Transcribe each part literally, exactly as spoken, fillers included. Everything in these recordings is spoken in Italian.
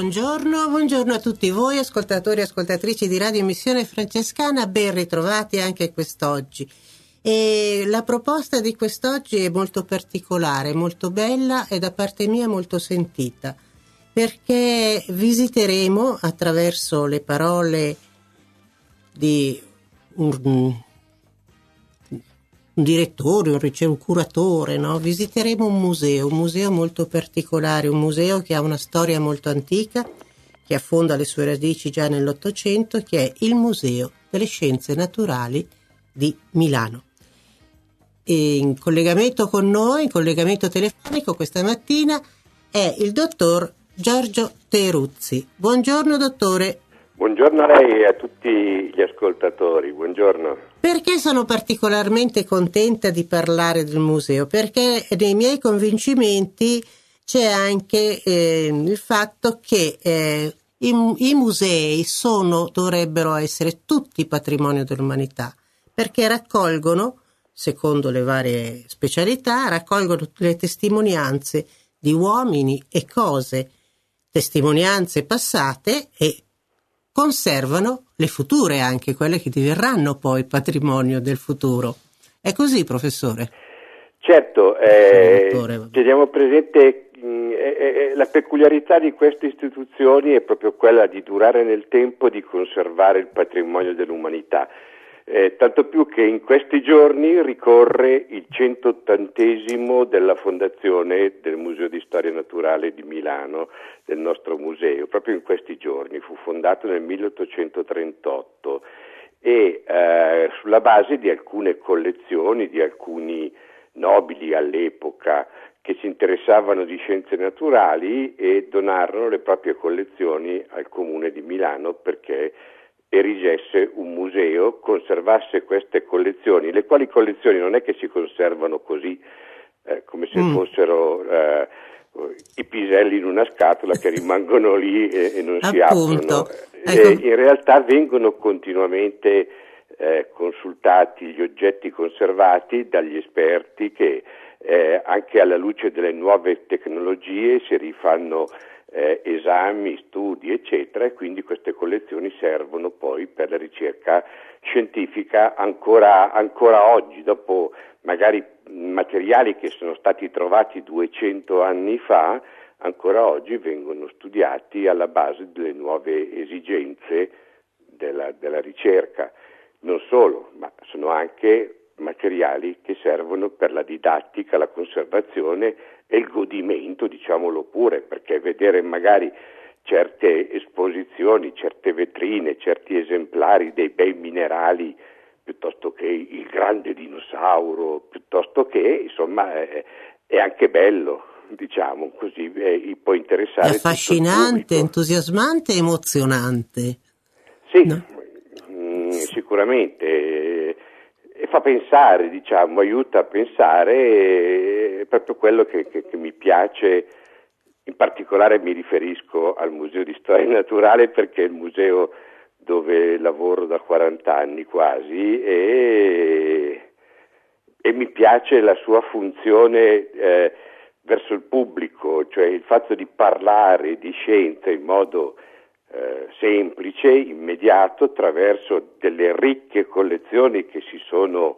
buongiorno, buongiorno a tutti voi ascoltatori e ascoltatrici di Radio Missione Francescana, ben ritrovati anche quest'oggi. E la proposta di quest'oggi è molto particolare, molto bella e da parte mia molto sentita, perché visiteremo attraverso le parole di un, un direttore, un, ricer- un curatore, no? Visiteremo un museo, un museo molto particolare, un museo che ha una storia molto antica, che affonda le sue radici già nell'Ottocento, che è il Museo delle Scienze Naturali di Milano. E in collegamento con noi, in collegamento telefonico questa mattina, è il dottor Giorgio Teruzzi. Buongiorno dottore. Buongiorno a lei e a tutti gli ascoltatori, buongiorno. Perché sono particolarmente contenta di parlare del museo? Perché nei miei convincimenti c'è anche eh, il fatto che eh, i, i musei sono, dovrebbero essere tutti patrimonio dell'umanità, perché raccolgono, secondo le varie specialità, raccolgono le testimonianze di uomini e cose, testimonianze passate, e conservano le future, anche quelle che diverranno poi patrimonio del futuro. È così, professore? Certo, eh, teniamo presente mh, eh, eh, la peculiarità di queste istituzioni è proprio quella di durare nel tempo, di conservare il patrimonio dell'umanità. Eh, tanto più che in questi giorni ricorre il centottantesimo della fondazione del Museo di Storia Naturale di Milano, del nostro museo. Proprio in questi giorni fu fondato nel milleottocentotrentotto e eh, sulla base di alcune collezioni di alcuni nobili all'epoca che si interessavano di scienze naturali e donarono le proprie collezioni al Comune di Milano perché erigesse un museo, conservasse queste collezioni, le quali collezioni non è che si conservano così, eh, come se mm. fossero eh, i piselli in una scatola che rimangono lì e, e non si aprono. Eh, in realtà vengono continuamente eh, consultati gli oggetti conservati dagli esperti che eh, anche alla luce delle nuove tecnologie si rifanno Eh, esami, studi eccetera, e quindi queste collezioni servono poi per la ricerca scientifica ancora, ancora oggi, dopo magari materiali che sono stati trovati duecento anni fa, ancora oggi vengono studiati alla base delle nuove esigenze della, della ricerca. Non solo, ma sono anche materiali che servono per la didattica, la conservazione e il godimento, diciamolo pure, perché vedere magari certe esposizioni, certe vetrine, certi esemplari dei bei minerali, piuttosto che il grande dinosauro, piuttosto che, insomma, è, è anche bello, diciamo così, è, può interessare. È affascinante, entusiasmante, emozionante. Sì, no? mh, sicuramente. E fa pensare, diciamo, aiuta a pensare, è proprio quello che, che, che mi piace. In particolare mi riferisco al Museo di Storia Naturale perché è il museo dove lavoro da quaranta anni quasi e, e mi piace la sua funzione eh, verso il pubblico, cioè il fatto di parlare di scienza in modo Eh, semplice, immediato, attraverso delle ricche collezioni che si sono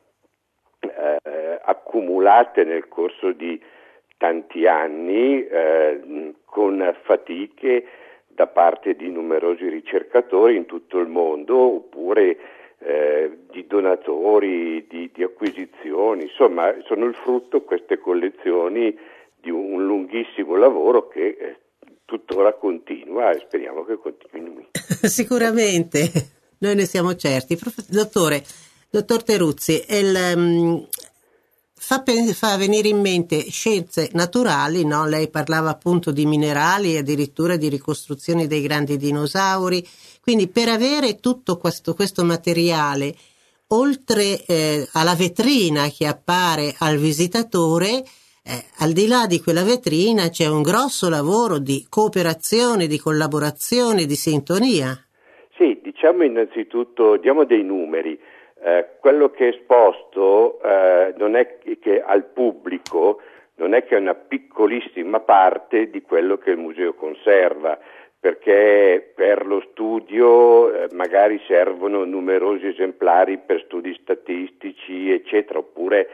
eh, accumulate nel corso di tanti anni eh, con fatiche da parte di numerosi ricercatori in tutto il mondo oppure eh, di donatori, di, di acquisizioni, insomma sono il frutto, queste collezioni, di un lunghissimo lavoro che eh, tuttora continua e speriamo che continui. Sicuramente, noi ne siamo certi. Prof... Dottore, dottor Teruzzi, il, um, fa, fa venire in mente scienze naturali, no? Lei parlava appunto di minerali, addirittura di ricostruzioni dei grandi dinosauri, quindi per avere tutto questo, questo materiale, oltre eh, alla vetrina che appare al visitatore, Eh, al di là di quella vetrina c'è un grosso lavoro di cooperazione, di collaborazione, di sintonia. Sì, diciamo innanzitutto, diamo dei numeri. Eh, quello che è esposto eh, non è che al pubblico, non è che è una piccolissima parte di quello che il museo conserva. perché per lo studio eh, magari servono numerosi esemplari per studi statistici, eccetera, oppure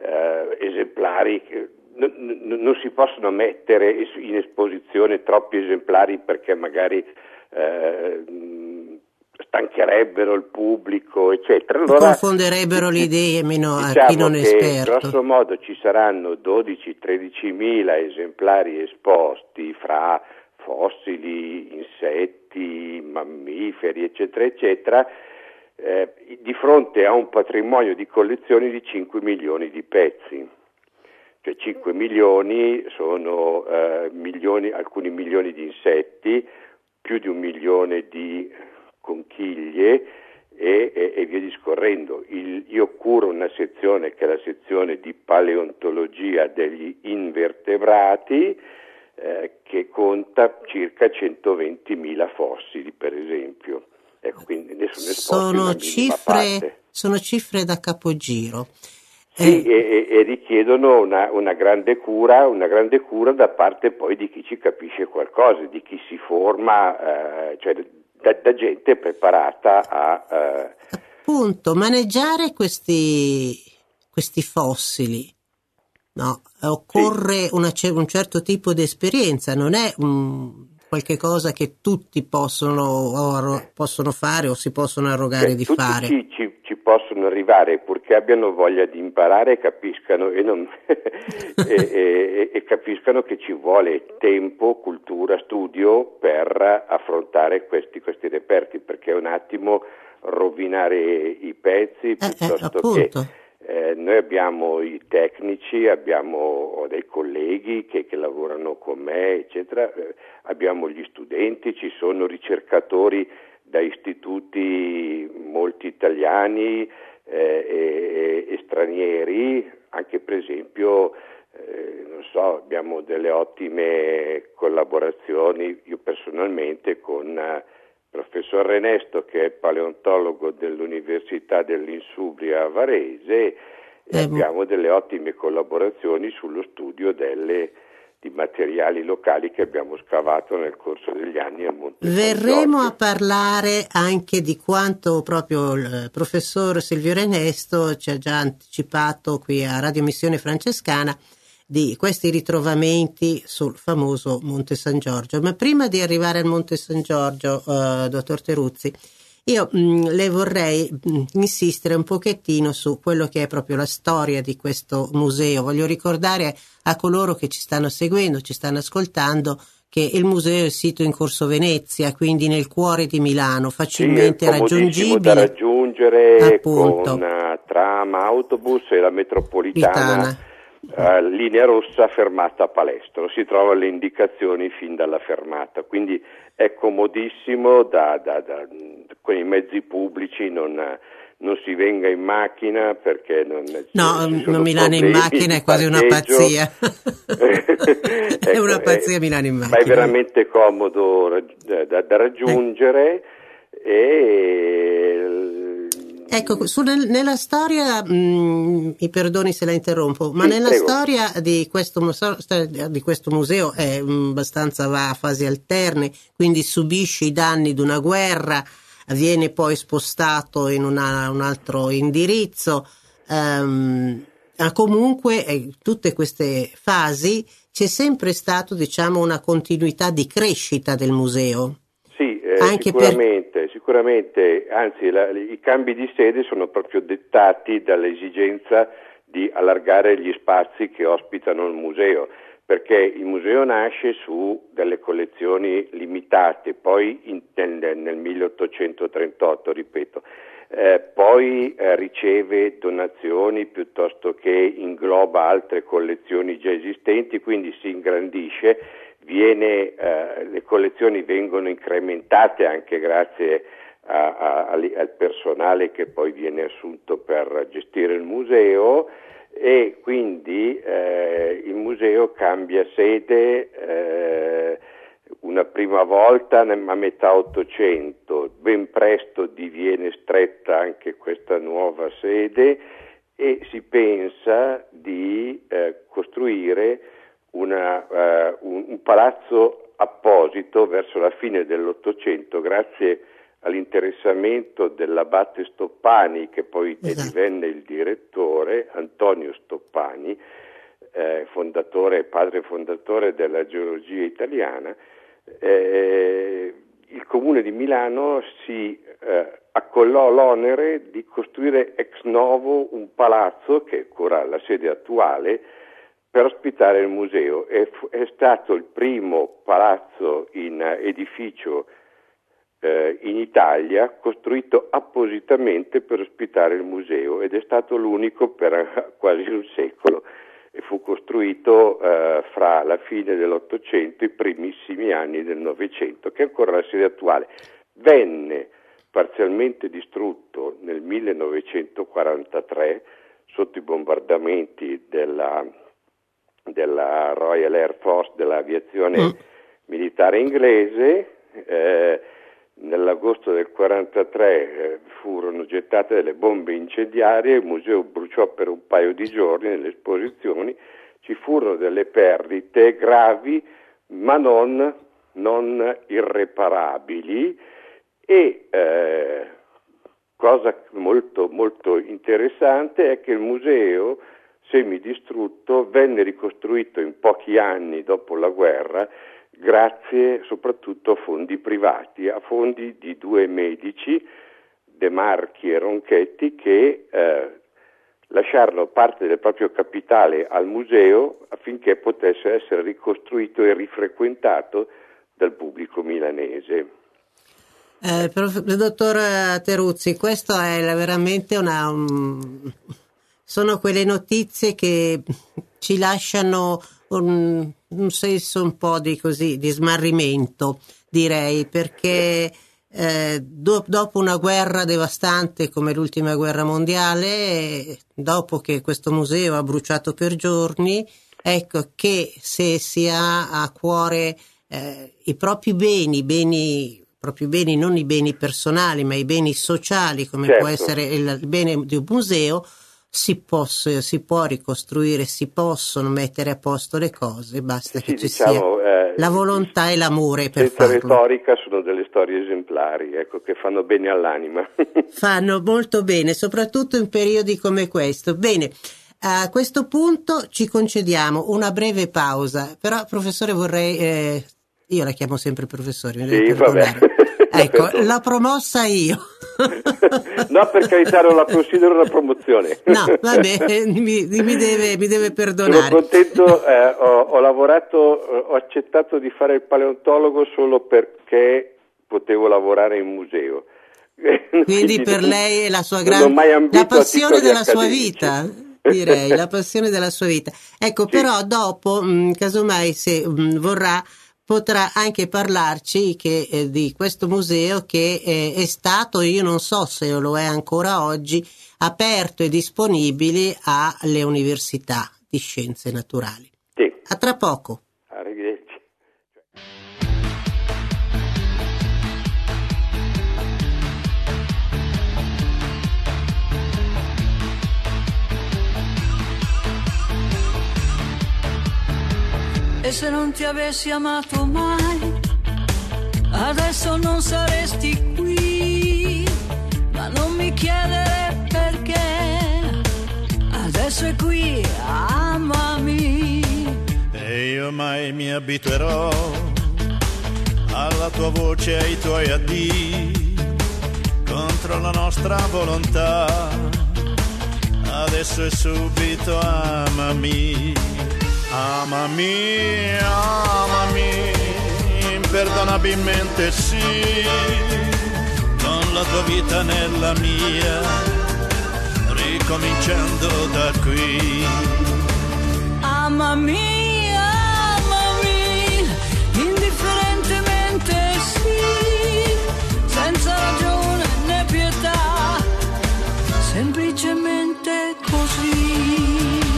eh, esemplari che non, non, non si possono mettere in esposizione troppi esemplari perché magari eh, stancherebbero il pubblico, eccetera. Allora, confonderebbero le idee meno diciamo a chi non è che esperto. Grosso modo ci saranno dodici tredici mila esemplari esposti fra fossili, insetti, mammiferi, eccetera, eccetera, eh, di fronte a un patrimonio di collezioni di cinque milioni di pezzi. Cioè cinque milioni sono eh, milioni, alcuni milioni di insetti, più di un milione di conchiglie e, e, e via discorrendo. Il, io curo una sezione che è la sezione di paleontologia degli invertebrati, eh, che conta circa centoventimila fossili, per esempio. Ecco, quindi adesso ne sono cifre, sono cifre da capogiro. Sì, eh. e, e richiedono una, una grande cura, una grande cura da parte poi di chi ci capisce qualcosa, di chi si forma, eh, cioè da, da gente preparata a... Eh... Appunto, maneggiare questi, questi fossili, no? Occorre sì. una, un certo tipo di esperienza, non è un, qualche cosa che tutti possono, o, possono fare o si possono arrogare cioè, di tutti fare. Ci, ci, ci possono arrivare purché abbiano voglia di imparare e capiscano e, non, e, e, e capiscano che ci vuole tempo, cultura, studio per affrontare questi, questi reperti, perché è un attimo rovinare i pezzi piuttosto eh, eh, che eh, noi abbiamo i tecnici, abbiamo ho dei colleghi che, che lavorano con me, eccetera, eh, abbiamo gli studenti, ci sono ricercatori da istituti molti italiani eh, e, e stranieri, anche per esempio eh, non so, abbiamo delle ottime collaborazioni, io personalmente con eh, il professor Renesto, che è paleontologo dell'Università dell'Insubria Varese, e eh, abbiamo delle ottime collaborazioni sullo studio delle di materiali locali che abbiamo scavato nel corso degli anni al Monte Verremo San Giorgio. a parlare anche di quanto proprio il professor Silvio Renesto ci ha già anticipato qui a Radio Missione Francescana di questi ritrovamenti sul famoso Monte San Giorgio. Ma prima di arrivare al Monte San Giorgio, uh, dottor Teruzzi, io mh, le vorrei mh, insistere un pochettino su quello che è proprio la storia di questo museo. Voglio ricordare a coloro che ci stanno seguendo, ci stanno ascoltando, che il museo è sito in Corso Venezia, quindi nel cuore di Milano, facilmente sì, è raggiungibile. Da raggiungere appunto. Con uh, tram, autobus e la metropolitana. Uh, linea rossa, fermata a Palestro, si trovano le indicazioni fin dalla fermata, quindi è comodissimo da, da, da, con i mezzi pubblici, non, non si venga in macchina perché non no, non Milano in macchina è quasi una pazzia. ecco, è una pazzia è, Milano in macchina, ma è veramente comodo da, da raggiungere. eh. e Ecco, su, nel, nella storia, mh, mi perdoni se la interrompo, ma sì, nella prego. storia di questo, di questo museo è mh, abbastanza va a fasi alterne, quindi subisce i danni di una guerra, viene poi spostato in una, un altro indirizzo, um, ma comunque eh, tutte queste fasi c'è sempre stato, diciamo, una continuità di crescita del museo. Sì, eh, Anche sicuramente, per... sicuramente, anzi la, i cambi di sede sono proprio dettati dall'esigenza di allargare gli spazi che ospitano il museo, perché il museo nasce su delle collezioni limitate, poi in, nel, nel milleottocentotrentotto, ripeto, eh, poi eh, riceve donazioni piuttosto che ingloba altre collezioni già esistenti, quindi si ingrandisce. Viene, eh, le collezioni vengono incrementate anche grazie a, a, a, al personale che poi viene assunto per gestire il museo e quindi eh, il museo cambia sede eh, una prima volta a metà Ottocento, ben presto diviene stretta anche questa nuova sede e si pensa di eh, costruire Una, uh, un, un palazzo apposito verso la fine dell'Ottocento, grazie all'interessamento dell'abate Stoppani, che poi esatto. divenne il direttore, Antonio Stoppani, eh, fondatore, padre fondatore della geologia italiana. Eh, il Comune di Milano si eh, accollò l'onere di costruire ex novo un palazzo, che è ancora la sede attuale, per ospitare il museo. È, è stato il primo palazzo in edificio eh, in Italia costruito appositamente per ospitare il museo, ed è stato l'unico per quasi un secolo. E fu costruito eh, fra la fine dell'Ottocento e i primissimi anni del Novecento, che è ancora la sede attuale. Venne parzialmente distrutto nel millenovecentoquarantatré sotto i bombardamenti della, della Royal Air Force, dell'aviazione mm. militare inglese. Eh, nell'agosto del quarantatré eh, furono gettate delle bombe incendiarie, il museo bruciò per un paio di giorni nelle esposizioni, ci furono delle perdite gravi ma non, non irreparabili, e eh, cosa molto, molto interessante è che il museo semidistrutto venne ricostruito in pochi anni dopo la guerra, grazie soprattutto a fondi privati, a fondi di due medici, De Marchi e Ronchetti, che eh, lasciarono parte del proprio capitale al museo affinché potesse essere ricostruito e rifrequentato dal pubblico milanese. Eh, prof, dottor Teruzzi, questo è veramente una um, sono quelle notizie che ci lasciano un, un senso un po' di così di smarrimento, direi, perché eh, do, dopo una guerra devastante come l'ultima guerra mondiale, dopo che questo museo ha bruciato per giorni, ecco che se si ha a cuore eh, i propri beni, beni proprio beni, non i beni personali ma i beni sociali, come certo. può essere il, il bene di un museo, si può, si può ricostruire, si possono mettere a posto le cose, basta sì, che ci diciamo, sia eh, la volontà e l'amore per farlo. Senza retorica, sono delle storie esemplari, ecco, che fanno bene all'anima. Fanno molto bene, soprattutto in periodi come questo. Bene, a questo punto ci concediamo una breve pausa, però professore vorrei... Eh, io la chiamo sempre professore, mi deve sì, perdonare. Vabbè. Ecco, l'ho promossa io. No, per carità, non la considero una promozione. No, vabbè, mi, mi, deve, mi deve perdonare. Sono contento, eh, ho, ho lavorato, ho accettato di fare il paleontologo solo perché potevo lavorare in museo. Quindi, Quindi per lei è la sua grande, la passione della sua vita. Direi, la passione della sua vita. Ecco, sì. Però dopo, mh, casomai se mh, vorrà, potrà anche parlarci che, eh, di questo museo che eh, è stato, io non so se lo è ancora oggi, aperto e disponibile alle università di scienze naturali. Sì. A tra poco. Arrivederci. E se non ti avessi amato mai, adesso non saresti qui. Ma non mi chiedere perché, adesso è qui, amami. E io mai mi abituerò alla tua voce, ai tuoi addii, contro la nostra volontà. Adesso è subito, amami. Amami, amami, imperdonabilmente sì, con la tua vita nella mia, ricominciando da qui. Amami, amami, indifferentemente sì, senza ragione né pietà, semplicemente così.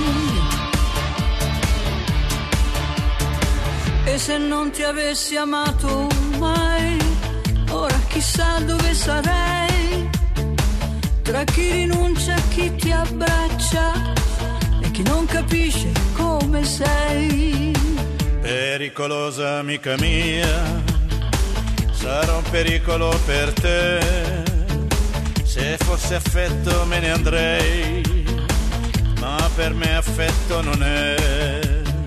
E se non ti avessi amato mai, ora chissà dove sarei, tra chi rinuncia, chi ti abbraccia e chi non capisce come sei. Pericolosa amica mia, sarò un pericolo per te. Se fosse affetto me ne andrei, ma per me affetto non è.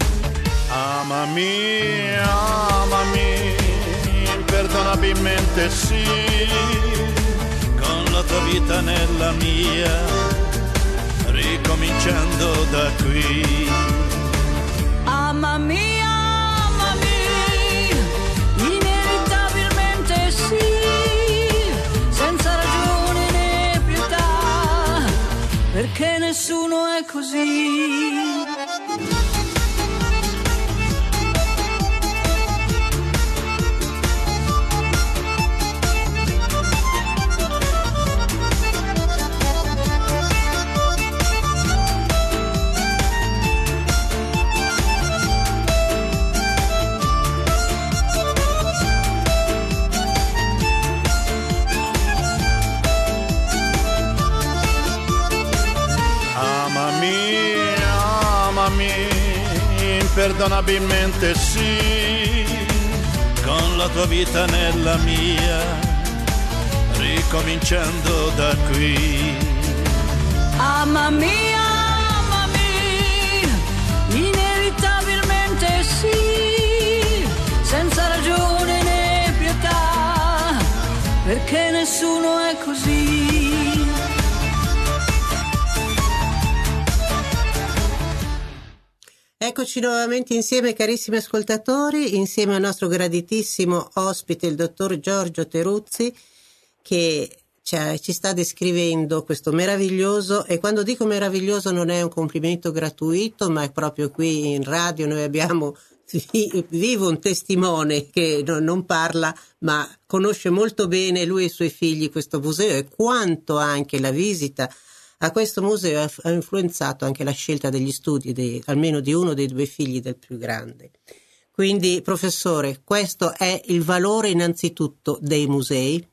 Amami, amami, imperdonabilmente sì, con la tua vita nella mia, ricominciando da qui. Amami, amami, inevitabilmente sì, senza ragione né pietà, perché nessuno è così. Imperdonabilmente sì, con la tua vita nella mia, ricominciando da qui. Amami, amami, inevitabilmente sì, senza ragione né pietà, perché nessuno è così. Eccoci nuovamente insieme, carissimi ascoltatori, insieme al nostro graditissimo ospite, il dottor Giorgio Teruzzi, che ci sta descrivendo questo meraviglioso, e quando dico meraviglioso non è un complimento gratuito, ma è proprio qui in radio noi abbiamo vivo un testimone che non parla ma conosce molto bene, lui e i suoi figli, questo museo, e quanto anche la visita a questo museo ha influenzato anche la scelta degli studi di, almeno di uno dei due figli del più grande. Quindi, professore, questo è il valore innanzitutto dei musei?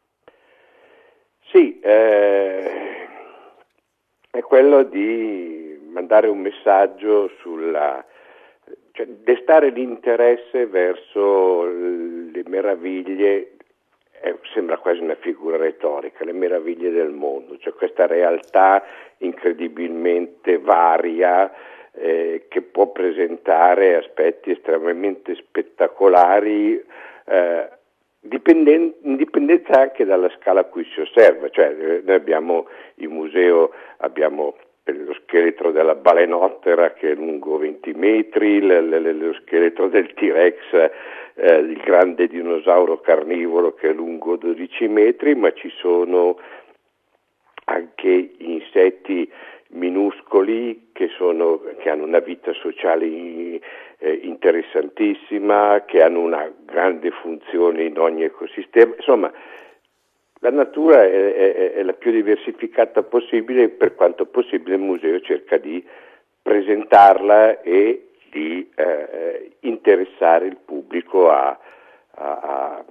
Sì, eh, è quello di mandare un messaggio sulla, cioè destare l'interesse verso le meraviglie. Eh, sembra quasi una figura retorica, le meraviglie del mondo, cioè questa realtà incredibilmente varia eh, che può presentare aspetti estremamente spettacolari, eh, dipenden- in dipendenza anche dalla scala a cui si osserva. Cioè, eh, noi abbiamo il museo, abbiamo lo scheletro della balenottera che è lungo venti metri, l- l- lo scheletro del T-Rex, eh, il grande dinosauro carnivoro che è lungo dodici metri, ma ci sono anche insetti minuscoli che, sono, che hanno una vita sociale eh, interessantissima, che hanno una grande funzione in ogni ecosistema. Insomma, la natura è, è, è la più diversificata possibile, e per quanto possibile il museo cerca di presentarla e di eh, interessare il pubblico a, a, a,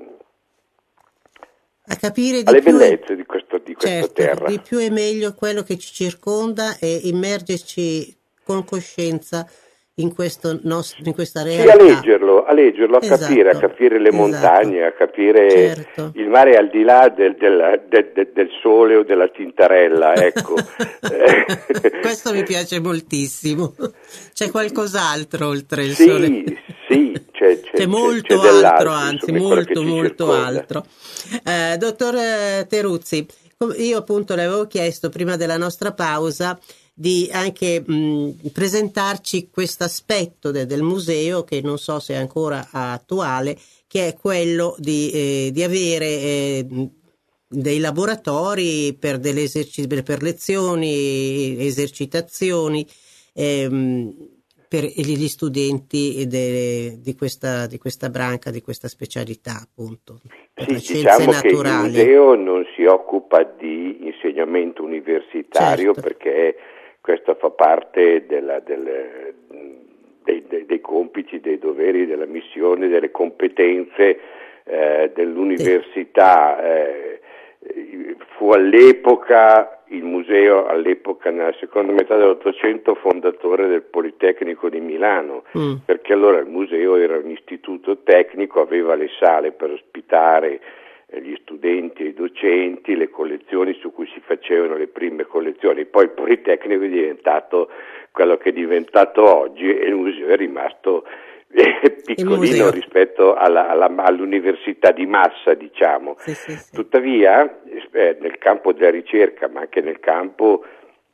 a capire di alle più bellezze e, di, questo, di questa certo, terra. Di più e meglio quello che ci circonda e immergerci con coscienza in, questo nostro, in questa realtà. Sì, a leggerlo, a leggerlo, a esatto, capire, a capire le esatto. montagne, a capire certo. il mare al di là del, del, del, del, del sole o della tintarella, ecco. Questo mi piace moltissimo. C'è qualcos'altro oltre il sì, sole? Sì, c'è, c'è, c'è molto c'è altro, anzi insomma, molto molto circonda. altro. Eh, dottor Teruzzi, io appunto le avevo chiesto prima della nostra pausa di anche mh, presentarci questo aspetto de, del museo, che non so se è ancora attuale, che è quello di, eh, di avere eh, dei laboratori per delle eserci- per lezioni, esercitazioni ehm, per gli studenti de, di, questa, di questa branca, di questa specialità, appunto. Per sì, le scienze diciamo naturali. Che il museo non si occupa di insegnamento universitario, certo. Perché questo fa parte della, del, dei, dei, dei compiti, dei doveri, della missione, delle competenze eh, dell'università. Sì. Eh, fu all'epoca il museo all'epoca, nella seconda metà dell'Ottocento, fondatore del Politecnico di Milano, mm. perché allora il museo era un istituto tecnico, aveva le sale per ospitare gli studenti e i docenti, le collezioni su cui si facevano le prime collezioni. Poi il Politecnico è diventato quello che è diventato oggi e il museo è rimasto piccolino rispetto alla, alla, all'università di massa, diciamo. Sì, sì, sì. Tuttavia, eh, nel campo della ricerca, ma anche nel campo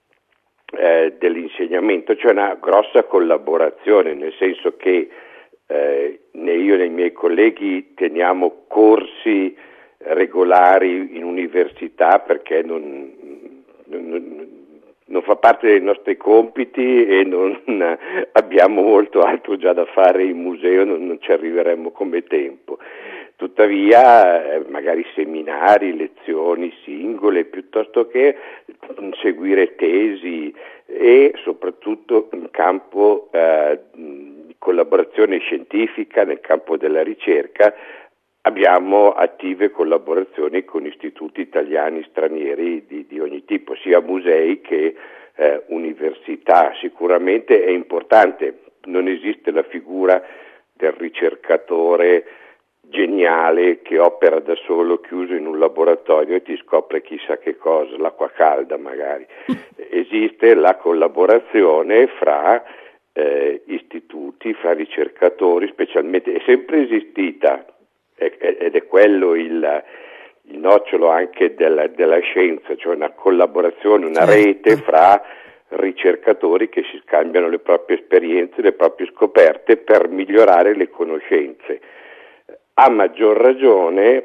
eh, dell'insegnamento, c'è una grossa collaborazione, nel senso che eh, né io né i miei colleghi teniamo corsi regolari in università perché non, non, non fa parte dei nostri compiti e non abbiamo molto altro già da fare in museo, non, non ci arriveremmo come tempo. Tuttavia eh, magari seminari, lezioni singole, piuttosto che seguire tesi e soprattutto in campo eh, di collaborazione scientifica, nel campo della ricerca, abbiamo attive collaborazioni con istituti italiani, stranieri di, di ogni tipo, sia musei che eh, università. Sicuramente è importante, non esiste la figura del ricercatore geniale che opera da solo chiuso in un laboratorio e ti scopre chissà che cosa, l'acqua calda magari. Esiste la collaborazione fra eh, istituti, fra ricercatori, specialmente, è sempre esistita, ed è quello il, il nocciolo anche della, della scienza, cioè una collaborazione, una rete fra ricercatori che si scambiano le proprie esperienze, le proprie scoperte per migliorare le conoscenze. A maggior ragione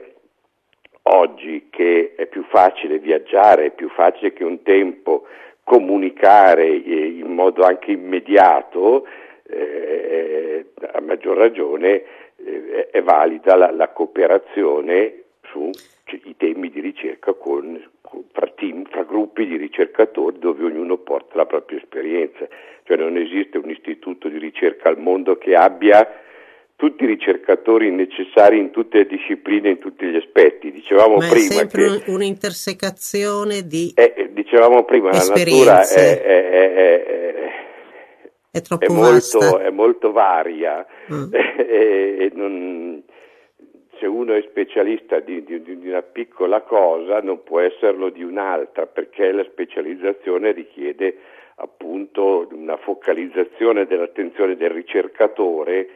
oggi che è più facile viaggiare, è più facile che un tempo comunicare in modo anche immediato, eh, a maggior ragione eh, è valida la, la cooperazione su cioè, i temi di ricerca con, con, fra team, fra gruppi di ricercatori dove ognuno porta la propria esperienza. Cioè non esiste un istituto di ricerca al mondo che abbia tutti i ricercatori necessari in tutte le discipline, in tutti gli aspetti. Dicevamo Ma prima è sempre che un'intersecazione di eh, dicevamo prima esperienze. La natura è, è, è, è, è troppo è vasta. molto, è molto varia mm. e, e non, se uno è specialista di, di, di una piccola cosa non può esserlo di un'altra, perché la specializzazione richiede appunto una focalizzazione dell'attenzione del ricercatore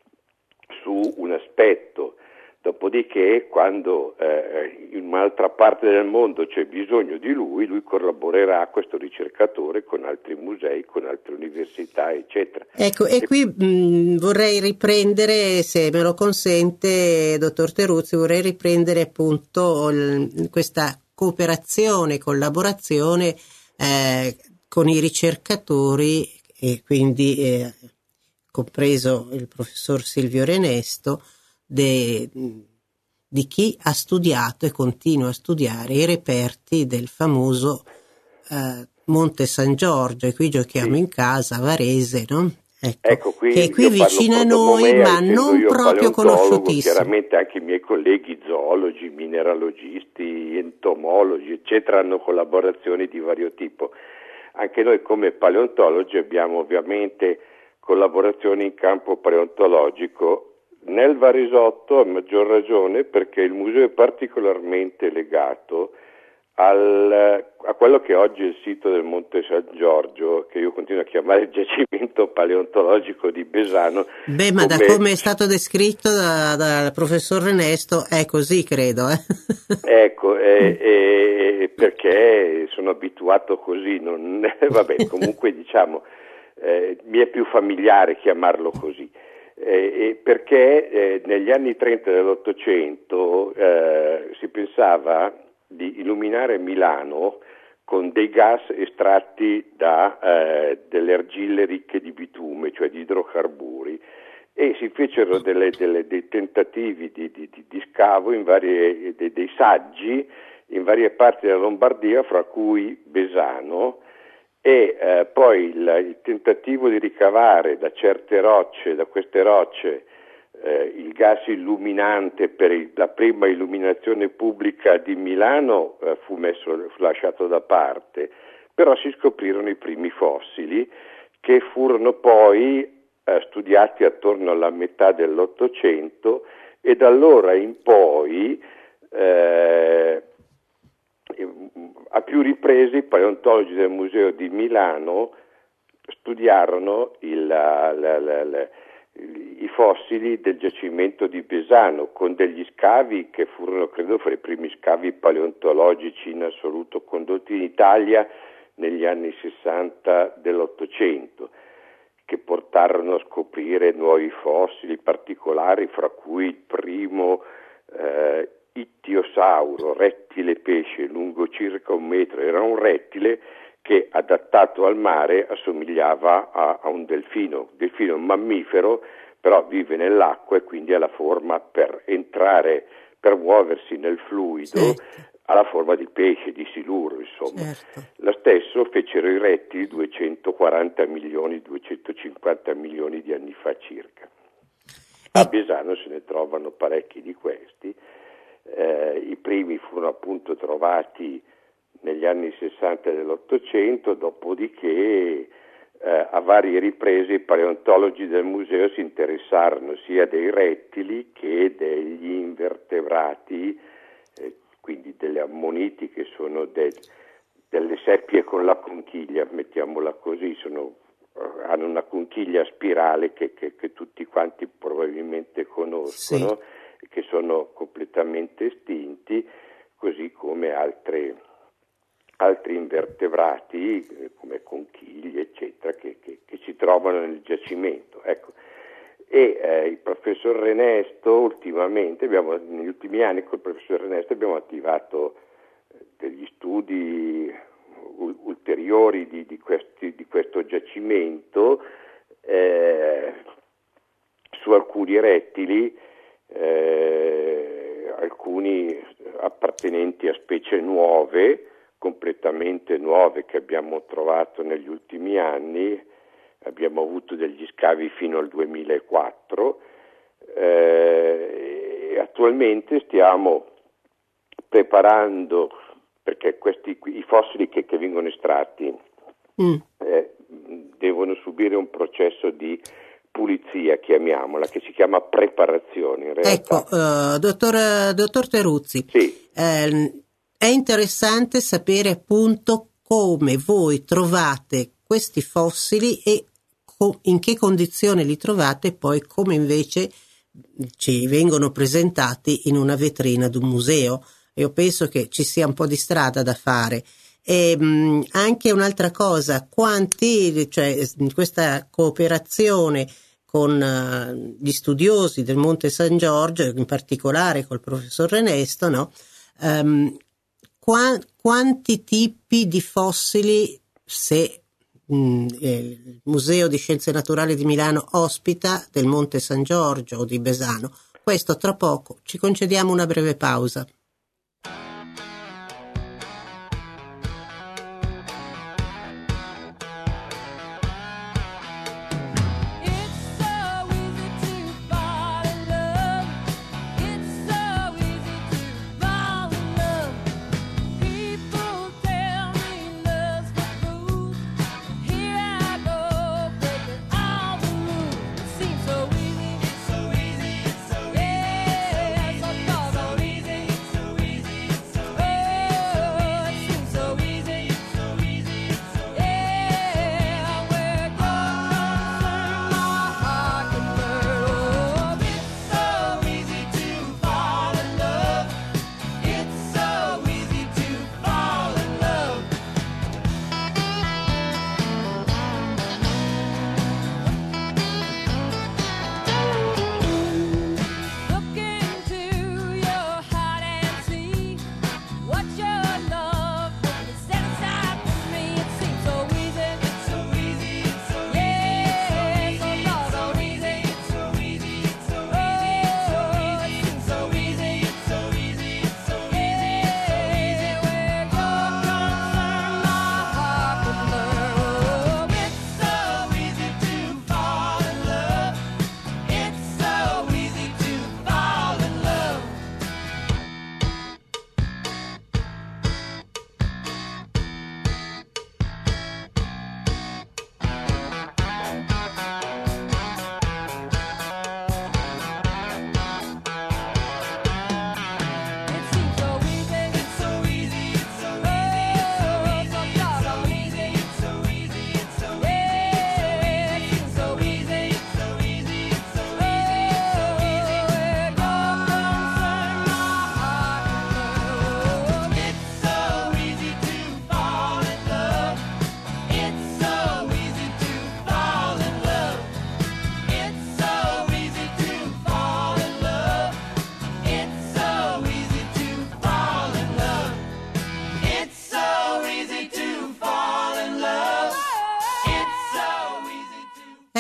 su un aspetto. Dopodiché quando eh, in un'altra parte del mondo c'è bisogno di lui, lui collaborerà, questo ricercatore, con altri musei, con altre università, eccetera. Ecco, e qui mh, vorrei riprendere, se me lo consente, dottor Teruzzi, vorrei riprendere appunto il, questa cooperazione, collaborazione eh, con i ricercatori e quindi eh, compreso il professor Silvio Renesto, de, di chi ha studiato e continua a studiare i reperti del famoso eh, Monte San Giorgio, e qui giochiamo sì. in casa, Varese, no? Ecco, ecco qui che è qui vicino a noi, ma non proprio conosciutissimo. Chiaramente anche i miei colleghi zoologi, mineralogisti, entomologi, eccetera, hanno collaborazioni di vario tipo. Anche noi come paleontologi abbiamo ovviamente collaborazioni in campo paleontologico. Nel Varesotto a maggior ragione perché il museo è particolarmente legato al, a quello che oggi è il sito del Monte San Giorgio, che io continuo a chiamare il giacimento paleontologico di Besano. Beh, ma come... da come è stato descritto da, dal professor Renesto è così, credo. Eh? Ecco, eh, eh, perché sono abituato così, non, vabbè, comunque diciamo eh, mi è più familiare chiamarlo così. Eh, perché eh, negli anni trenta dell'Ottocento eh, si pensava di illuminare Milano con dei gas estratti da eh, delle argille ricche di bitume, cioè di idrocarburi, e si fecero delle, delle, dei tentativi di, di, di scavo in varie, dei, dei saggi in varie parti della Lombardia, fra cui Besano, e eh, poi il, il tentativo di ricavare da certe rocce, da queste rocce, eh, il gas illuminante per il, la prima illuminazione pubblica di Milano eh, fu messo, fu lasciato da parte, però si scoprirono i primi fossili che furono poi eh, studiati attorno alla metà dell'Ottocento, e da allora in poi eh, a più riprese i paleontologi del Museo di Milano studiarono il, la, la, la, la, i fossili del giacimento di Besano, con degli scavi che furono, credo, fra i primi scavi paleontologici in assoluto condotti in Italia negli anni sessanta dell'Ottocento, che portarono a scoprire nuovi fossili particolari, fra cui il primo eh, ittiosauro, rettile pesce lungo circa un metro. Era un rettile che, adattato al mare, assomigliava a, a un delfino. Il delfino è un mammifero, però vive nell'acqua e quindi ha la forma, per entrare, per muoversi nel fluido, certo, ha la forma di pesce, di siluro, insomma. Certo. Lo stesso fecero i rettili duecentoquaranta milioni, duecentocinquanta milioni di anni fa circa. A Besano se ne trovano parecchi di questi. Eh, I primi furono appunto trovati negli anni sessanta dell'Ottocento, dopodiché eh, a varie riprese i paleontologi del museo si interessarono sia dei rettili che degli invertebrati, eh, quindi delle ammoniti, che sono de- delle seppie con la conchiglia, mettiamola così, sono, eh, hanno una conchiglia spirale che, che, che tutti quanti probabilmente conoscono, sì, che sono completamente estinti, così come altre, altri invertebrati eh, come conchiglie, eccetera, che, che, che si trovano nel giacimento. Ecco. E eh, il professor Renesto ultimamente, abbiamo, negli ultimi anni col professor Renesto abbiamo attivato eh, degli studi u- ulteriori di, di, questi, di questo giacimento eh, su alcuni rettili, Eh, alcuni appartenenti a specie nuove, completamente nuove, che abbiamo trovato negli ultimi anni. Abbiamo avuto degli scavi fino al duemilaquattro eh, e attualmente stiamo preparando, perché questi i fossili che, che vengono estratti mm. eh, devono subire un processo di pulizia, chiamiamola, che si chiama preparazione in realtà. Ecco, uh, dottor, dottor Teruzzi, sì. eh, è interessante sapere appunto come voi trovate questi fossili e co- in che condizione li trovate, e poi come invece ci vengono presentati in una vetrina di un museo. Io penso che ci sia un po' di strada da fare. E mh, anche un'altra cosa, quanti, cioè questa cooperazione con uh, gli studiosi del Monte San Giorgio, in particolare col professor Renesto, no? Um, qua, quanti tipi di fossili, se mh, il Museo di Scienze Naturali di Milano ospita, del Monte San Giorgio o di Besano? Questo tra poco. Ci concediamo una breve pausa.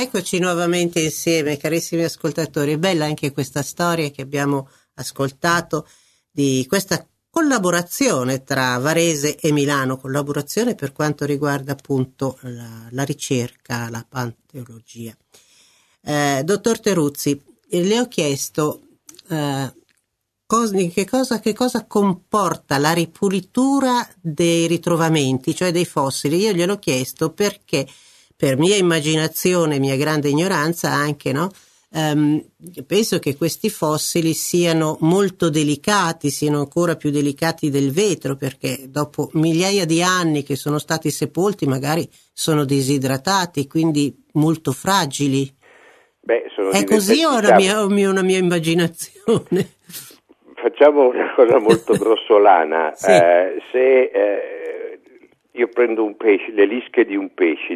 Eccoci nuovamente insieme, carissimi ascoltatori. È bella anche questa storia che abbiamo ascoltato di questa collaborazione tra Varese e Milano, collaborazione per quanto riguarda appunto la, la ricerca, la paleontologia. Eh, dottor Teruzzi, le ho chiesto eh, cos- che, cosa, che cosa comporta la ripulitura dei ritrovamenti, cioè dei fossili. Io gliel'ho chiesto perché, per mia immaginazione, mia grande ignoranza anche, no? Um, penso che questi fossili siano molto delicati, siano ancora più delicati del vetro, perché dopo migliaia di anni che sono stati sepolti magari sono disidratati, quindi molto fragili. Beh, sono è così o è una mia, una mia immaginazione? Facciamo una cosa molto grossolana. Sì. eh, se eh, io prendo un pesce, le lische di un pesce,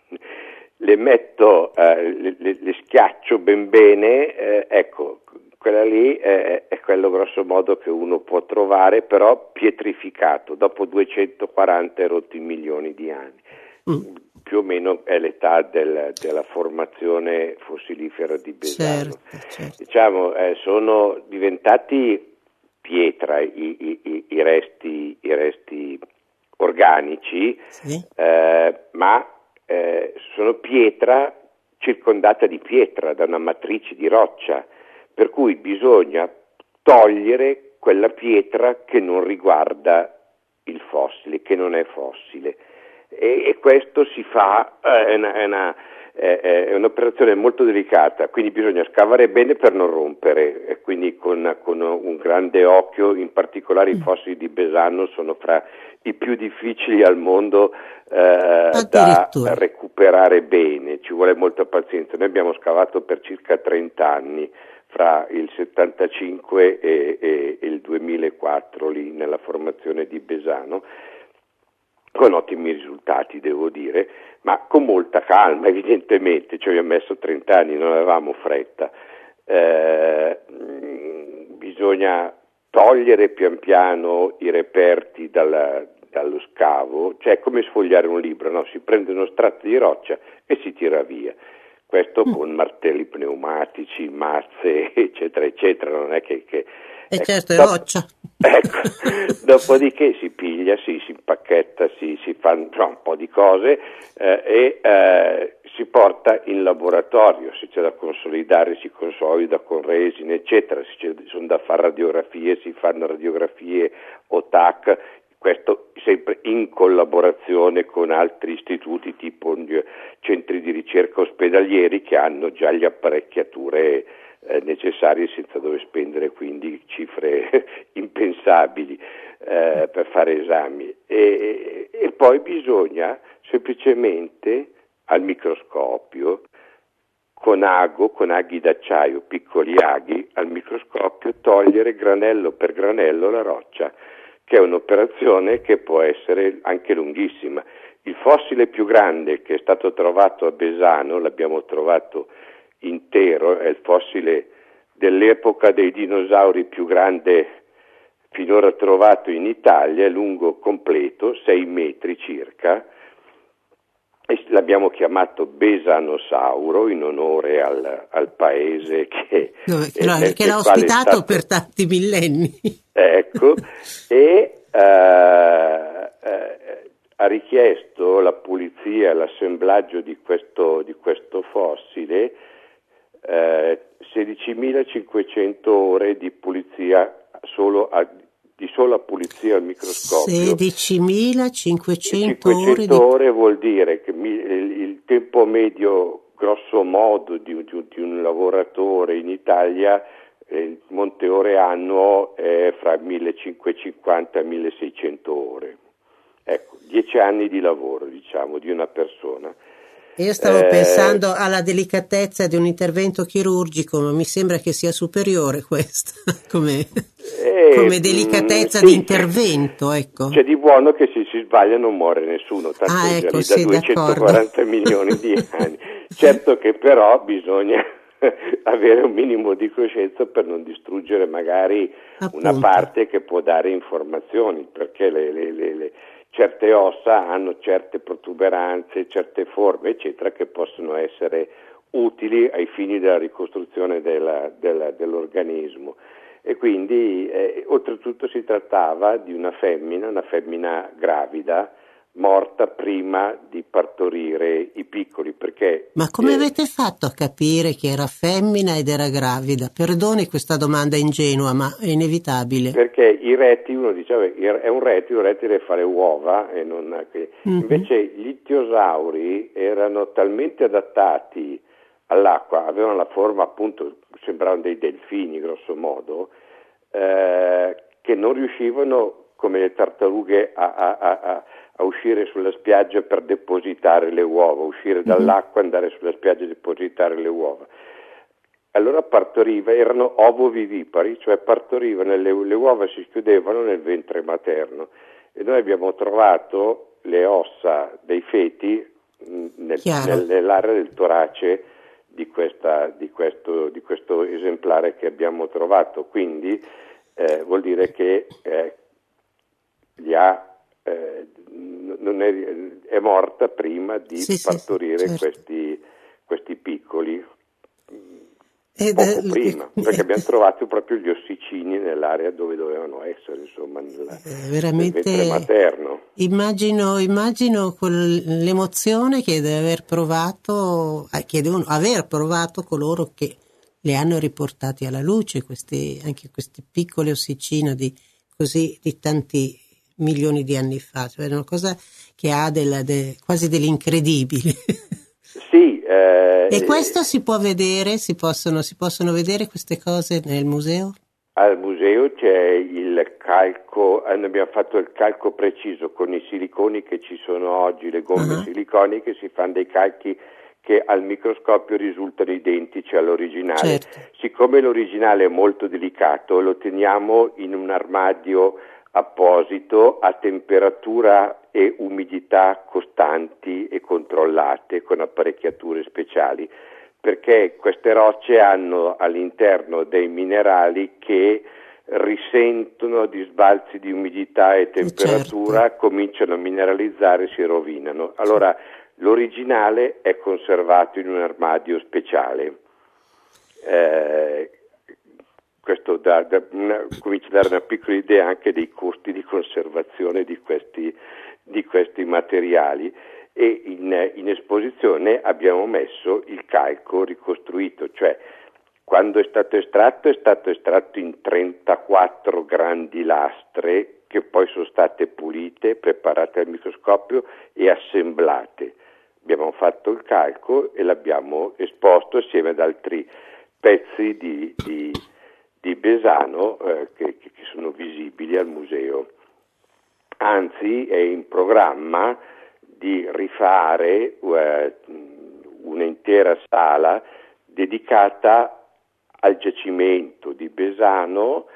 le metto, eh, le, le, le schiaccio ben bene, eh, ecco, quella lì eh, è quello grosso modo che uno può trovare, però pietrificato, dopo duecentoquaranta e rotti milioni di anni. Mm. Più o meno è l'età del, della formazione fossilifera di Besano. Certo, certo. Diciamo, eh, sono diventati pietra i, i, i, resti, i resti organici, sì. eh, ma Eh, sono pietra circondata di pietra da una matrice di roccia, per cui bisogna togliere quella pietra che non riguarda il fossile, che non è fossile, e, e questo si fa, eh, è, una, è, una, è, è un'operazione molto delicata, quindi bisogna scavare bene per non rompere, e quindi con, con un grande occhio, in particolare i fossili di Besano sono fra i più difficili al mondo eh, da recuperare bene, ci vuole molta pazienza. Noi abbiamo scavato per circa trenta anni, fra il settantacinque e, e, e il duemilaquattro, lì nella formazione di Besano, con ottimi risultati devo dire, ma con molta calma evidentemente, ci abbiamo messo trenta anni, non avevamo fretta. Eh, bisogna togliere pian piano i reperti dalla, dallo scavo, cioè è come sfogliare un libro, no? Si prende uno strato di roccia e si tira via. Questo mm. con martelli pneumatici, mazze, eccetera, eccetera, non è che... che e ecco, certo è dopo, roccia. Ecco, dopodiché si piglia, si, si impacchetta, si, si fa insomma, un po' di cose eh, e eh, si porta in laboratorio, se c'è da consolidare si consolida con resine, eccetera, se c'è, sono da fare radiografie, si fanno radiografie O T A C, questo sempre in collaborazione con altri istituti tipo centri di ricerca ospedalieri che hanno già le apparecchiature eh, necessarie senza dover spendere quindi cifre impensabili eh, per fare esami e, e poi bisogna semplicemente al microscopio con ago, con aghi d'acciaio, piccoli aghi al microscopio togliere granello per granello la roccia, che è un'operazione che può essere anche lunghissima. Il fossile più grande che è stato trovato a Besano, l'abbiamo trovato intero, è il fossile dell'epoca dei dinosauri più grande finora trovato in Italia, è lungo completo, sei metri circa, e l'abbiamo chiamato Besanosauro in onore al, al paese che, Dove, che, l'ha, che l'ha ospitato stato, per tanti millenni. Ecco, e uh, uh, ha richiesto la pulizia e l'assemblaggio di questo, di questo fossile uh, sedicimilacinquecento ore di pulizia solo a di sola pulizia al microscopio. sedicimilacinquecento ore, di... ore vuol dire che mi, il, il tempo medio grosso modo di, di, di un lavoratore in Italia, eh, il monte ore annuo è fra millecinquecentocinquanta e milleseicento ore. Ecco, dieci anni di lavoro, diciamo, di una persona. Io stavo eh, pensando alla delicatezza di un intervento chirurgico, ma mi sembra che sia superiore questa come, eh, come delicatezza sì. di intervento, ecco. C'è di buono che se si sbaglia non muore nessuno, tanto ah, è ecco, da sì, duecentoquaranta d'accordo. milioni di anni. Certo che però bisogna avere un minimo di coscienza per non distruggere magari Appunto. una parte che può dare informazioni, perché le, le, le, le certe ossa hanno certe protuberanze, certe forme, eccetera, che possono essere utili ai fini della ricostruzione della, della, dell'organismo. E quindi eh, oltretutto si trattava di una femmina, una femmina gravida, morta prima di partorire i piccoli, perché... Ma come eh, avete fatto a capire che era femmina ed era gravida? Perdoni questa domanda ingenua, ma è inevitabile. Perché i rettili, uno diceva, è un rettile, un rettile fa le uova, e non... Mm-hmm. Invece gli ittiosauri erano talmente adattati all'acqua, avevano la forma appunto, sembravano dei delfini grosso modo, eh, che non riuscivano, come le tartarughe, a... a, a a uscire sulla spiaggia per depositare le uova, uscire dall'acqua, andare sulla spiaggia e depositare le uova. Allora partoriva, erano ovovivipari, cioè partorivano, le, le uova si chiudevano nel ventre materno, e noi abbiamo trovato le ossa dei feti nel, nel, nell'area del torace di, questa, di, questo, di questo esemplare che abbiamo trovato, quindi eh, vuol dire che eh, li ha Eh, non è, è morta prima di sì, partorire sì, certo. questi, questi piccoli Ed poco è, prima, è, perché abbiamo trovato proprio gli ossicini nell'area dove dovevano essere, insomma, nella, veramente nel ventre materno. Immagino, immagino l'emozione che deve aver provato, che devono aver provato coloro che le hanno riportati alla luce, questi, anche queste piccole ossicine di, così, di tanti milioni di anni fa, cioè è una cosa che ha della, de, quasi dell'incredibile. Sì. Eh, e questo si può vedere, si possono, si possono vedere queste cose nel museo? Al museo c'è il calco, noi abbiamo fatto il calco preciso con i siliconi che ci sono oggi, le gomme uh-huh. siliconiche, si fanno dei calchi che al microscopio risultano identici all'originale. Certo. Siccome l'originale è molto delicato, lo teniamo in un armadio apposito a temperatura e umidità costanti e controllate con apparecchiature speciali, perché queste rocce hanno all'interno dei minerali che risentono di sbalzi di umidità e temperatura, certo. cominciano a mineralizzare e si rovinano. Allora l'originale è conservato in un armadio speciale. Eh, Questo da, da una, comincia a dare una piccola idea anche dei costi di conservazione di questi, di questi materiali, e in, in esposizione abbiamo messo il calco ricostruito, cioè quando è stato estratto è stato estratto in trentaquattro grandi lastre che poi sono state pulite, preparate al microscopio e assemblate. Abbiamo fatto il calco e l'abbiamo esposto assieme ad altri pezzi di, di di Besano eh, che, che sono visibili al museo. Anzi, è in programma di rifare eh, un'intera sala dedicata al giacimento di Besano.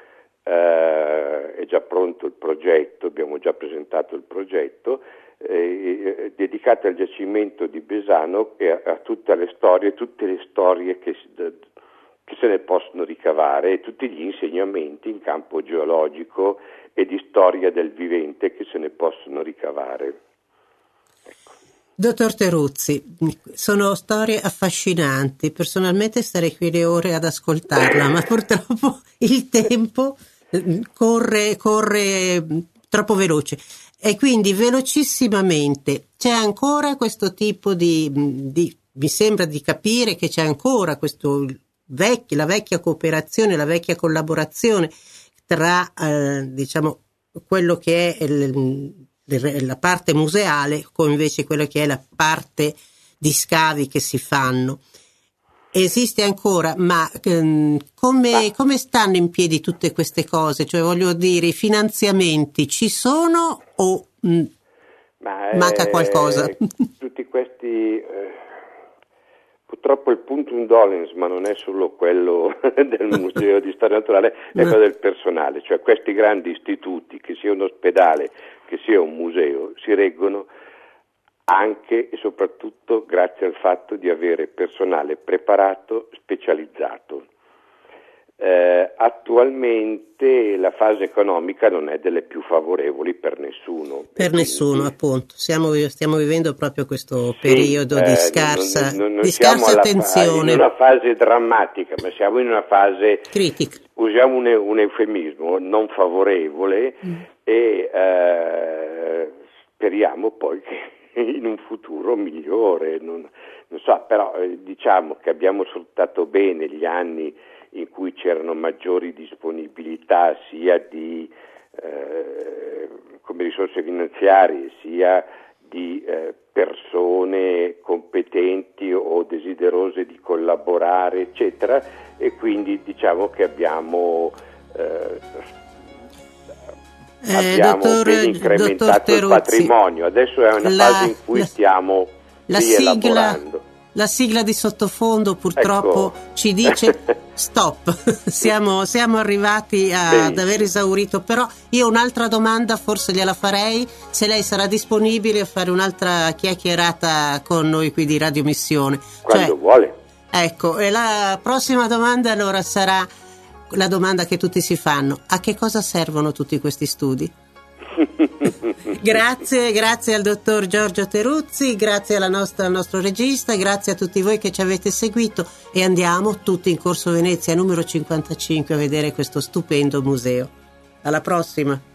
Eh, è già pronto il progetto, abbiamo già presentato il progetto, eh, dedicata al giacimento di Besano e a, a tutte le storie, tutte le storie che si che se ne possono ricavare, e tutti gli insegnamenti in campo geologico e di storia del vivente che se ne possono ricavare. Ecco. Dottor Teruzzi, sono storie affascinanti, personalmente starei qui le ore ad ascoltarla, ma purtroppo il tempo corre, corre troppo veloce. E quindi velocissimamente c'è ancora questo tipo di, di mi sembra di capire che c'è ancora questo Vecchi, la vecchia cooperazione, la vecchia collaborazione tra eh, diciamo quello che è il, la parte museale con invece quello che è la parte di scavi che si fanno. Esiste ancora, ma ehm, come, come stanno in piedi tutte queste cose? Cioè, voglio dire, i finanziamenti ci sono o mh, ma, manca eh, qualcosa? Tutti questi... Eh... Purtroppo il puntum dolens, ma non è solo quello del Museo di Storia Naturale, è quello del personale, cioè questi grandi istituti, che sia un ospedale, che sia un museo, si reggono anche e soprattutto grazie al fatto di avere personale preparato, specializzato. Eh, attualmente la fase economica non è delle più favorevoli per nessuno. Per nessuno, appunto. Siamo, stiamo vivendo proprio questo periodo sì, di scarsa, non, non, non di scarsa attenzione. Fa- in una fase drammatica, ma siamo in una fase critica. Usiamo un, un eufemismo non favorevole mm. e eh, speriamo poi che in un futuro migliore. Non, non so, però eh, diciamo che abbiamo sfruttato bene gli anni in cui c'erano maggiori disponibilità sia di eh, come risorse finanziarie sia di eh, persone competenti o desiderose di collaborare eccetera, e quindi diciamo che abbiamo eh, eh, abbiamo dottor, ben incrementato il patrimonio. Adesso è una la, fase in cui la, stiamo la rielaborando. Sigla, la sigla di sottofondo purtroppo ecco. ci dice stop, siamo, siamo arrivati a, ad aver esaurito, però io un'altra domanda forse gliela farei, se lei sarà disponibile a fare un'altra chiacchierata con noi qui di Radio Missione. Quando cioè, vuole. Ecco, e la prossima domanda allora sarà la domanda che tutti si fanno: a che cosa servono tutti questi studi? Grazie, grazie al dottor Giorgio Teruzzi, grazie alla nostra, al nostro regista, grazie a tutti voi che ci avete seguito, e andiamo tutti in Corso Venezia numero cinquantacinque a vedere questo stupendo museo. Alla prossima!